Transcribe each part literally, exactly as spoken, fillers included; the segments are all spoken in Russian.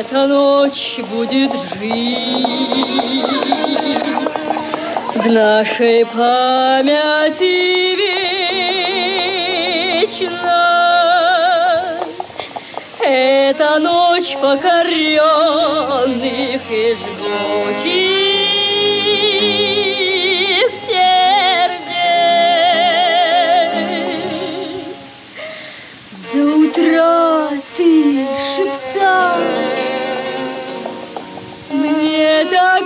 эта ночь будет жить в нашей памяти вечно. Это ночь покоренных и жгучих сердец. До утра ты шептал мне так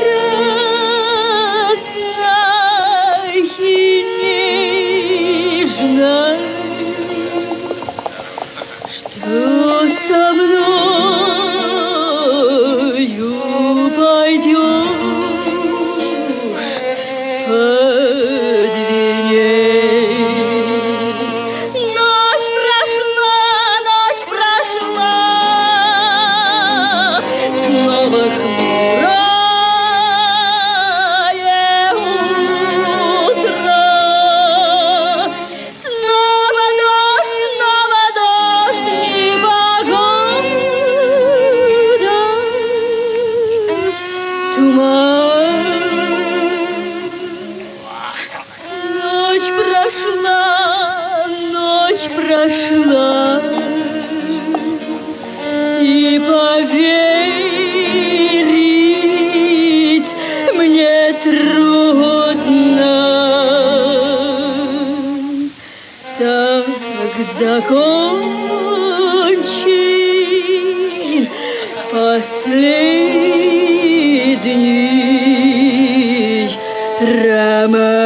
страстно и нежно, что со мною пойдешь под венец. Ночь прошла, ночь прошла, снова хмурое утро, снова дождь, снова дождь, непогода, туман. Ночь прошла, ночь прошла, и поверить мне трудно. Так закончен последний роман.